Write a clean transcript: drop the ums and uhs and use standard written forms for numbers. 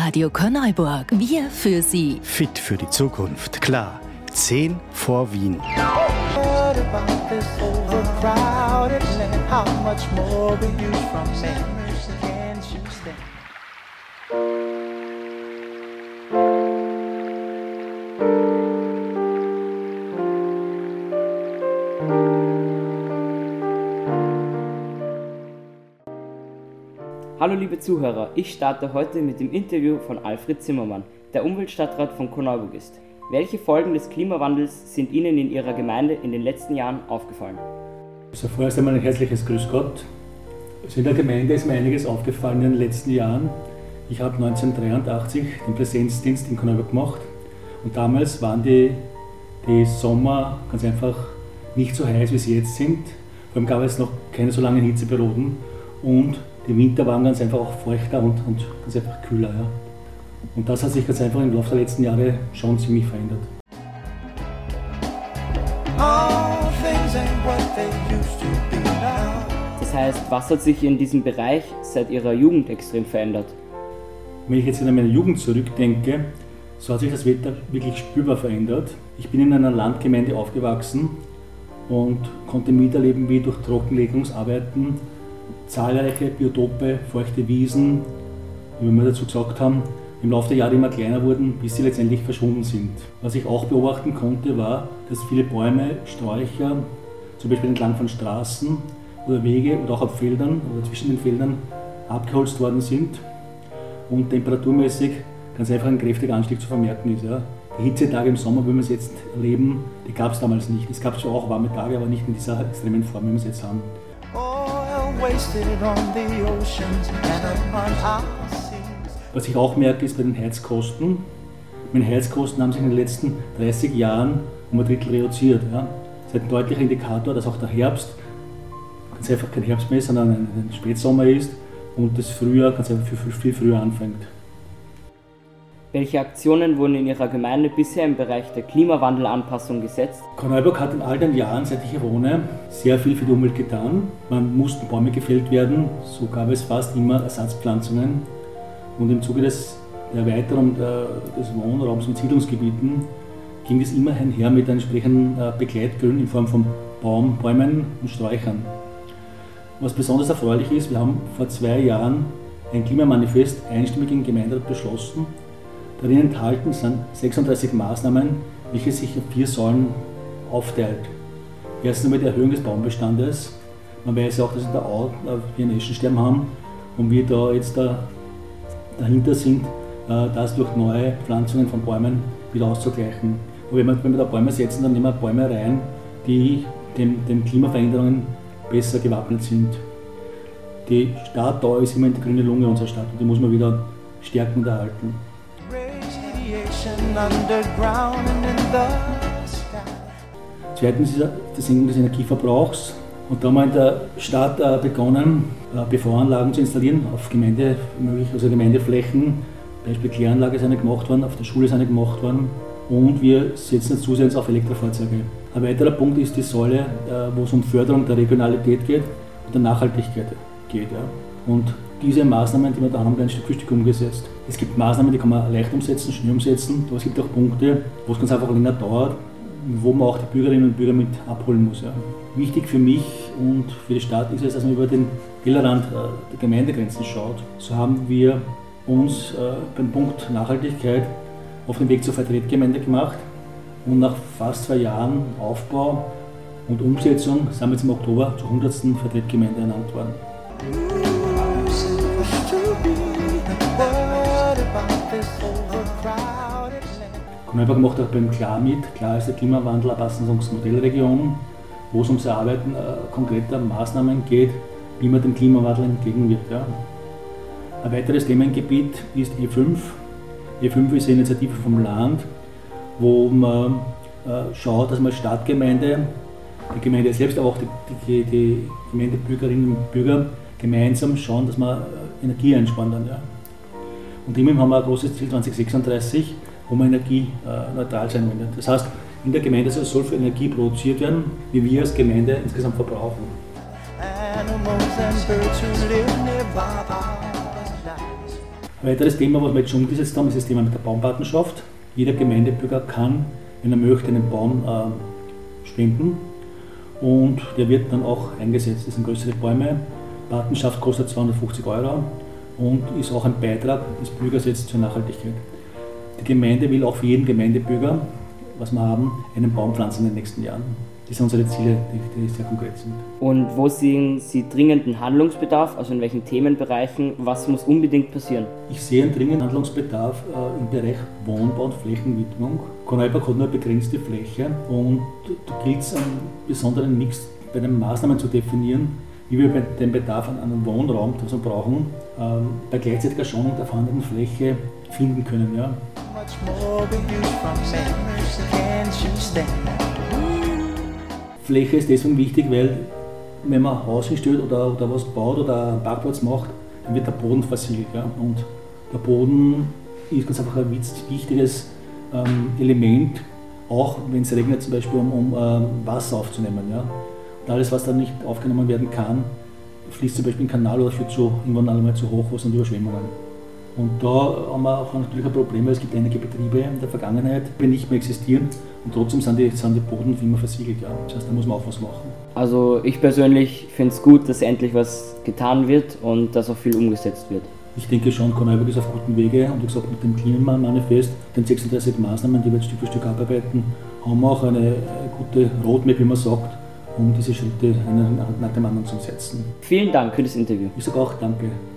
Radio Korneuburg. Wir für Sie. Fit für die Zukunft, klar. 10 vor Wien. Hallo liebe Zuhörer, ich starte heute mit dem Interview von Alfred Zimmermann, der Umweltstadtrat von Korneuburg ist. Welche Folgen des Klimawandels sind Ihnen in Ihrer Gemeinde in den letzten Jahren aufgefallen? Also vorerst einmal ein herzliches Grüß Gott. Also in der Gemeinde ist mir einiges aufgefallen in den letzten Jahren. Ich habe 1983 den Präsenzdienst in Korneuburg gemacht und damals waren die Sommer ganz einfach nicht so heiß, wie sie jetzt sind. Vor allem gab es noch keine so langen Hitzeperioden und die Winter waren ganz einfach auch feuchter und ganz einfach kühler. Ja. Und das hat sich ganz einfach im Laufe der letzten Jahre schon ziemlich verändert. Das heißt, was hat sich in diesem Bereich seit Ihrer Jugend extrem verändert? Wenn ich jetzt an meine Jugend zurückdenke, so hat sich das Wetter wirklich spürbar verändert. Ich bin in einer Landgemeinde aufgewachsen und konnte miterleben, wie durch Trockenlegungsarbeiten zahlreiche Biotope, feuchte Wiesen, wie wir dazu gesagt haben, im Laufe der Jahre immer kleiner wurden, bis sie letztendlich verschwunden sind. Was ich auch beobachten konnte, war, dass viele Bäume, Sträucher, zum Beispiel entlang von Straßen oder Wege oder auch auf Feldern oder zwischen den Feldern abgeholzt worden sind und temperaturmäßig ganz einfach ein kräftiger Anstieg zu vermerken ist. Ja. Die Hitzetage im Sommer, wie wir es jetzt erleben, die gab es damals nicht. Es gab zwar auch warme Tage, aber nicht in dieser extremen Form, wie wir es jetzt haben. Was ich auch merke, ist bei den Heizkosten. Meine Heizkosten haben sich in den letzten 30 Jahren um ein Drittel reduziert. Ja. Das ist ein deutlicher Indikator, dass auch der Herbst ganz einfach kein Herbst mehr ist, sondern ein Spätsommer ist und das Frühjahr ganz einfach viel früher anfängt. Welche Aktionen wurden in Ihrer Gemeinde bisher im Bereich der Klimawandelanpassung gesetzt? Korneuburg hat in all den Jahren, seit ich hier wohne, sehr viel für die Umwelt getan. Man mussten Bäume gefällt werden, so gab es fast immer Ersatzpflanzungen. Und im Zuge der Erweiterung des Wohnraums und Siedlungsgebieten ging es immer einher mit entsprechenden Begleitgrün in Form von Bäumen und Sträuchern. Was besonders erfreulich ist, wir haben vor 2 Jahren ein Klimamanifest einstimmig im Gemeinderat beschlossen. Darin enthalten sind 36 Maßnahmen, welche sich auf 4 Säulen aufteilt. Erstens einmal die Erhöhung des Baumbestandes. Man weiß ja auch, dass in der Au wir ein Eschensterben haben und wir da jetzt dahinter sind, das durch neue Pflanzungen von Bäumen wieder auszugleichen. Und wenn wir da Bäume setzen, dann nehmen wir Bäume rein, die den Klimaveränderungen besser gewappnet sind. Die Stadtdauer ist immer die grüne Lunge unserer Stadt und die muss man wieder stärken und erhalten. Zweitens ist die Senkung des Energieverbrauchs. Und da haben wir in der Stadt begonnen, PV-Anlagen zu installieren auf Gemeindeflächen. Beispiel Kläranlage ist eine gemacht worden, auf der Schule ist eine gemacht worden. Und wir setzen zusehends auf Elektrofahrzeuge. Ein weiterer Punkt ist die Säule, wo es um Förderung der Regionalität geht und der Nachhaltigkeit geht. Ja. Und diese Maßnahmen, die wir da haben, werden Stück für Stück umgesetzt. Es gibt Maßnahmen, die kann man leicht umsetzen, schnell umsetzen, aber es gibt auch Punkte, wo es ganz einfach länger dauert, wo man auch die Bürgerinnen und Bürger mit abholen muss. Ja. Wichtig für mich und für die Stadt ist es, dass man über den Tellerrand der Gemeindegrenzen schaut. So haben wir uns beim Punkt Nachhaltigkeit auf den Weg zur Vertretgemeinde gemacht und nach fast 2 Jahren Aufbau und Umsetzung sind wir jetzt im Oktober zur 100. Vertretgemeinde ernannt worden. Korneuburg macht auch beim Klar mit. Klar ist die Klimawandelanpassungsmodellregion, wo es ums Erarbeiten konkreter Maßnahmen geht, wie man dem Klimawandel entgegenwirkt. Ja. Ein weiteres Themengebiet ist E5. E5 ist eine Initiative vom Land, wo man schaut, dass man als Stadtgemeinde, die Gemeinde selbst, aber auch die Gemeindebürgerinnen und Bürger gemeinsam schauen, dass man Energie einsparen. Ja. Und immerhin haben wir ein großes Ziel 2036, wo man energieneutral sein wollen. Das heißt, in der Gemeinde soll so viel Energie produziert werden, wie wir als Gemeinde insgesamt verbrauchen. Ein weiteres Thema, was wir jetzt schon umgesetzt haben, ist das Thema mit der Baumpatenschaft. Jeder Gemeindebürger kann, wenn er möchte, einen Baum spenden und der wird dann auch eingesetzt. Das sind größere Bäume. Patenschaft kostet 250 € und ist auch ein Beitrag des Bürgers jetzt zur Nachhaltigkeit. Die Gemeinde will auch für jeden Gemeindebürger, was wir haben, einen Baum pflanzen in den nächsten Jahren. Das sind unsere Ziele, die sehr konkret sind. Und wo sehen Sie dringenden Handlungsbedarf, also in welchen Themenbereichen, was muss unbedingt passieren? Ich sehe einen dringenden Handlungsbedarf im Bereich Wohnbau und Flächenwidmung. Korneuburg hat nur eine begrenzte Fläche und da gilt es einen besonderen Mix bei den Maßnahmen zu definieren, wie wir den Bedarf an einem Wohnraum, den wir brauchen, bei gleichzeitiger Schonung der vorhandenen Fläche finden können. Ja. Fläche ist deswegen wichtig, weil wenn man ein Haus hinstellt oder was baut oder einen Parkplatz macht, dann wird der Boden versiegelt. Ja? Und der Boden ist ganz einfach ein wichtiges Element, auch wenn es regnet, zum Beispiel um Wasser aufzunehmen. Ja? Und alles, was dann nicht aufgenommen werden kann, fließt zum Beispiel in den Kanal oder führt irgendwann einmal zu Hochwasser und Überschwemmungen. Und da haben wir auch natürlich ein Problem, weil es gibt einige Betriebe in der Vergangenheit, die nicht mehr existieren und trotzdem sind die Boden immer versiegelt. Ja. Das heißt, da muss man auch was machen. Also ich persönlich finde es gut, dass endlich was getan wird und dass auch viel umgesetzt wird. Ich denke schon, Korneuburg ist auf guten Wege und wie gesagt, mit dem Klimamanifest, den 36 Maßnahmen, die wir jetzt Stück für Stück abarbeiten, haben wir auch eine gute Roadmap, wie man sagt, um diese Schritte einen nach dem anderen zu setzen. Vielen Dank für das Interview. Ich sage auch danke.